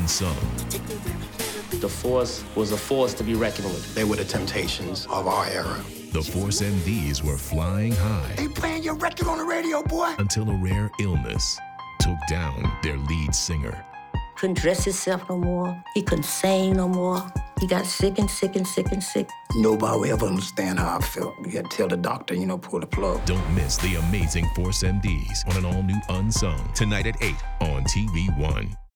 Unsung. The Force was a force to be reckoned with. They were the Temptations of our era. The Force MDs were flying high. They playing your record on the radio, boy. Until a rare illness took down their lead singer. Couldn't dress himself no more. He couldn't sing no more. He got sick and sick and sick and sick. Nobody will ever understand how I felt. You had to tell the doctor, pull the plug. Don't miss the amazing Force MDs on an all-new Unsung tonight at 8 on TV1.